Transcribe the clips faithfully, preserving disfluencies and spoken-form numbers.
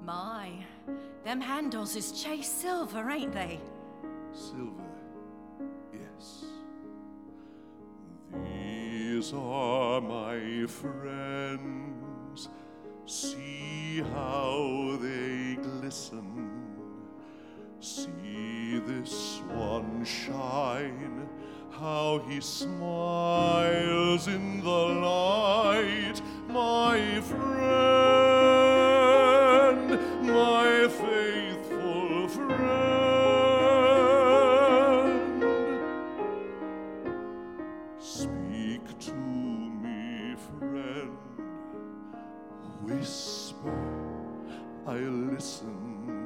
My, them handles is chased silver, ain't they? Silver, yes. These are my friends. See how they glisten. See this one shine, how he smiles in the light. My friend, my faithful friend. Speak to me, friend. Whisper, I listen.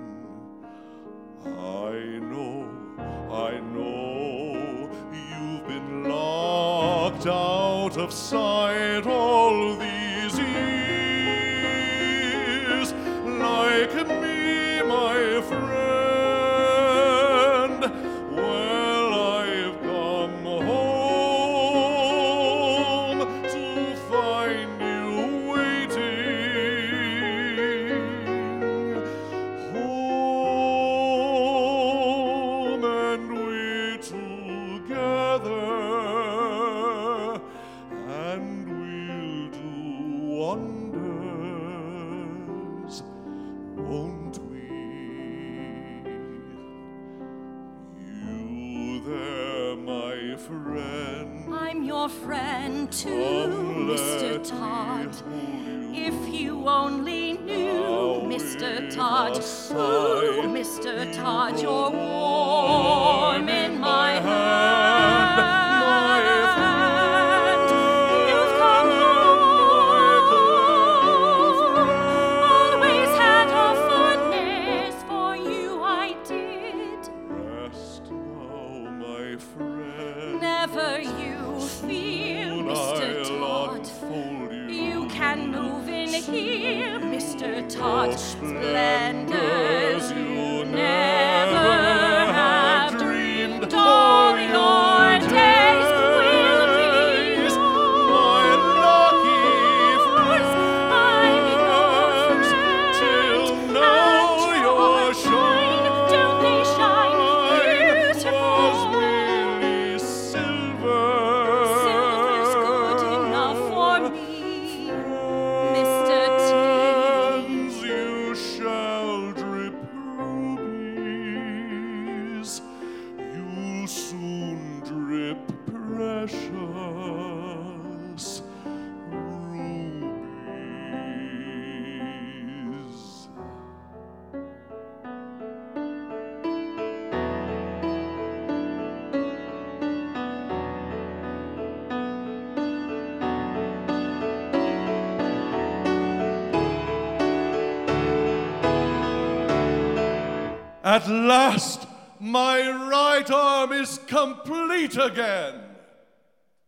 I know, I know, you've been locked out of sight all these years, like me, my friend. Well, I've come home to find you waiting. Home, and we're together, and we'll do wonders, won't we? You there, my friend. I'm your friend too, Come, Mister let me Todd. hold you. If you only knew, How Mister we've Todd, aside ooh, Mister you Todd, grow you're warm in my hand. my friend. You've come home. Always had a fondness for you, I did. Rest now, my friend. Never you fear, Soon Mister I'll Todd. unfold you. You can move in here, Mister Todd. Oh, Splendors splendors you you never never have have dreamed. dreamed. All your days will be Days, my lucky yours. I'm your friends, friend. till And now your your shine, don't they shine beautiful? was merely silver. Silver's good enough for me, Mister T. Friends, you shall drip rubies. You'll soon drip precious rubies. At last, my right arm is complete again.